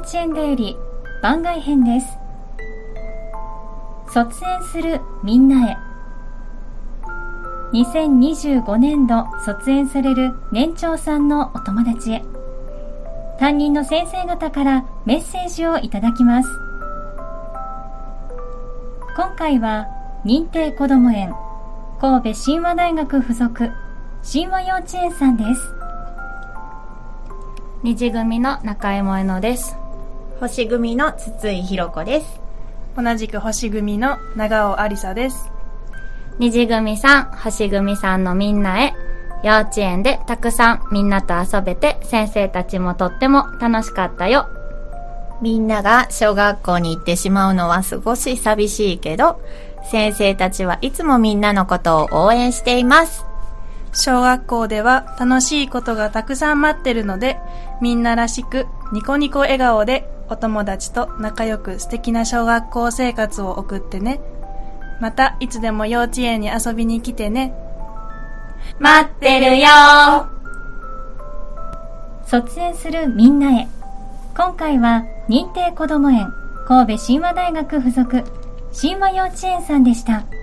稚園だより番外編です。卒園するみんなへ。2025年度卒園される年長さんのお友達へ、担任の先生方からメッセージをいただきます。今回は認定こども園神戸神話大学附属神話幼稚園さんです。 虹組の中江萌乃です。 星組の筒井弘子です。 同じく星組の長尾ありさです。 虹組さん、星組さんのみんなへ。幼稚園でたくさんみんなと遊べて、先生たちもとっても楽しかったよ。 みんなが小学校に行ってしまうのは少し寂しいけど、先生たちはいつもみんなのことを応援しています。 小学校では楽しいことがたくさん待ってるので、みんならしくニコニコ笑顔でお友達と仲良く素敵な小学校生活を送ってね。またいつでも幼稚園に遊びに来てね。 待ってるよ。 卒園するみんなへ。今回は認定こども園神戸神話大学附属神話幼稚園さんでした。